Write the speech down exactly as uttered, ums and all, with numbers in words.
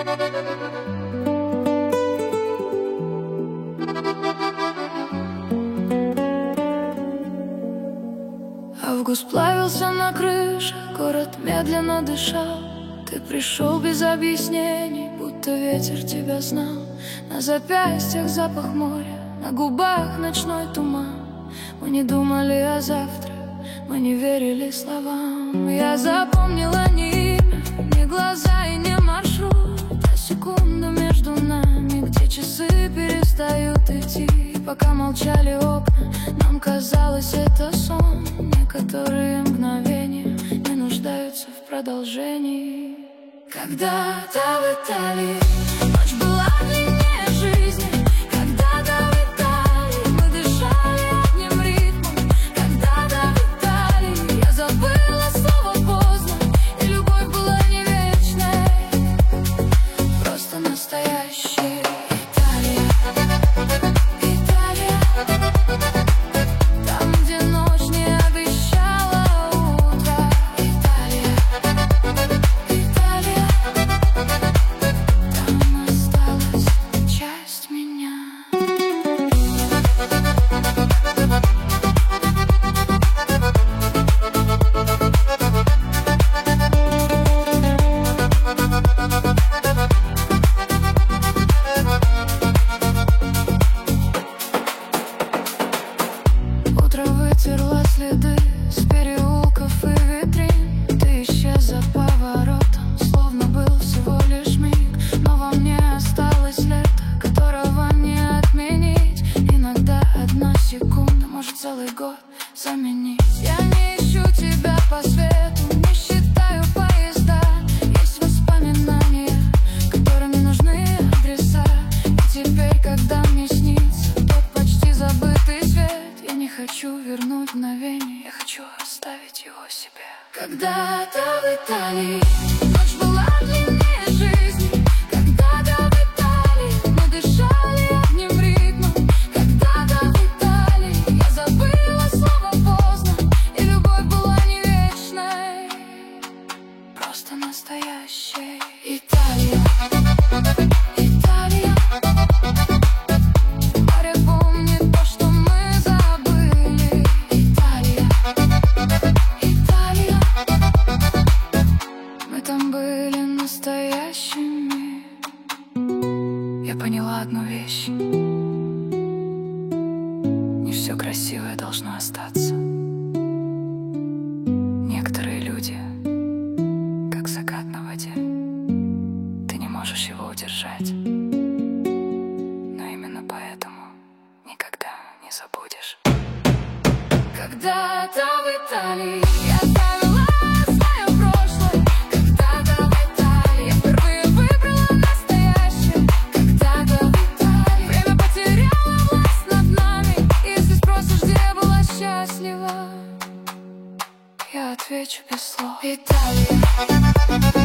Август плавился на крыше, город медленно дышал. Ты пришел без объяснений, будто ветер тебя знал. На запястьях запах моря, на губах ночной туман. Мы не думали о завтра, мы не верили словам. Я запомнила не имя, не глаза и не маршрут, а секунду между нами, где часы перестают идти. Пока молчали окна, нам казалось, это сон. Некоторые мгновения не нуждаются в продолжении. Когда-то в Италии ночь была длиннее жизни. Когда-то в Италии мы дышали одним ритмом. Когда-то в Италии я забыла слово поздно, и любовь была не вечной, просто настоящей. Италия, Италия, там, где ночь не обещала утра. Италия, Италия, там осталась часть меня. Утро вытерла следы с переулков и витрин. Ты исчез за поворотом, словно был всего лишь миг. Но во мне осталось лето, которого не отменить. Иногда одна секунда может целый год заменить. Я не ищу тебя по свету, не считаю поезда. Есть воспоминания, которым не нужны адреса. И теперь, когда мне снится тот почти забытый свет, я не хочу вернуть мгновение, я хочу оставить его себе. Когда-то в Италии ночь была длиннее жизни. Когда-то в Италии мы дышали одним ритмом. Когда-то в Италии я забыла слово поздно, и любовь была не вечной, просто настоящей. Италия, Италия, море помнит то, что мы забыли. Италия, Италия, мы там были настоящими. Я поняла одну вещь: не все красивое должно остаться. Некоторые люди, как закат на воде, ты не можешь его удержать, но именно поэтому никогда не забудешь. Когда-то в Италии я оставила свое прошлое. Когда-то в Италии я впервые выбрала настоящее. Когда-то в Италии время потеряло власть над нами. Если спросишь, где я была счастлива, я отвечу без слов. Италия.